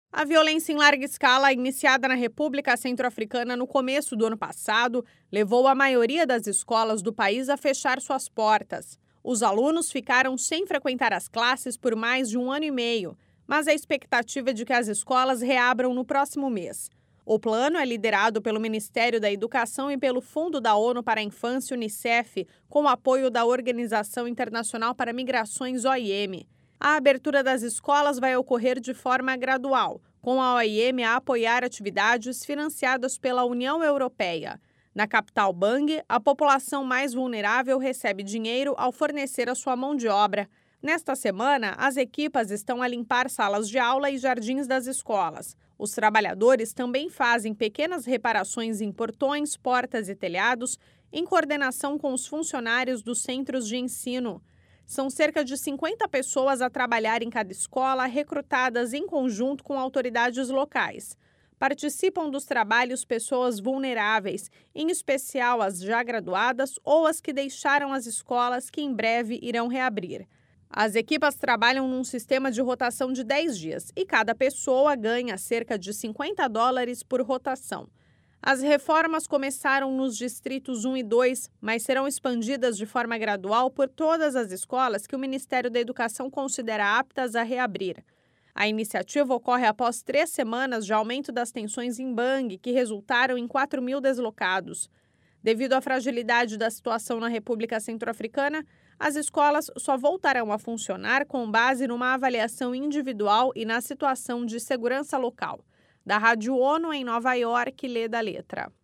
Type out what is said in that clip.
A violência em larga escala, iniciada na República Centro-Africana no começo do ano passado, levou a maioria das escolas do país a fechar suas portas. Os alunos ficaram sem frequentar as classes por mais de um ano e meio, mas a expectativa é de que as escolas reabram no próximo mês. O plano é liderado pelo Ministério da Educação e pelo Fundo da ONU para a Infância, Unicef, com o apoio da Organização Internacional para Migrações, OIM. A abertura das escolas vai ocorrer de forma gradual, com a OIM a apoiar atividades financiadas pela União Europeia. Na capital Bangui, a população mais vulnerável recebe dinheiro ao fornecer a sua mão de obra. Nesta semana, as equipas estão a limpar salas de aula e jardins das escolas. Os trabalhadores também fazem pequenas reparações em portões, portas e telhados, em coordenação com os funcionários dos centros de ensino. São cerca de 50 pessoas a trabalhar em cada escola, recrutadas em conjunto com autoridades locais. Participam dos trabalhos pessoas vulneráveis, em especial as já graduadas ou as que deixaram as escolas que em breve irão reabrir. As equipas trabalham num sistema de rotação de 10 dias e cada pessoa ganha cerca de $50 por rotação. As reformas começaram nos distritos 1 e 2, mas serão expandidas de forma gradual por todas as escolas que o Ministério da Educação considera aptas a reabrir. A iniciativa ocorre após 3 semanas de aumento das tensões em Bangui, que resultaram em 4.000 deslocados. Devido à fragilidade da situação na República Centro-Africana, as escolas só voltarão a funcionar com base numa avaliação individual e na situação de segurança local. Da Rádio ONU em Nova York, Leda Letra.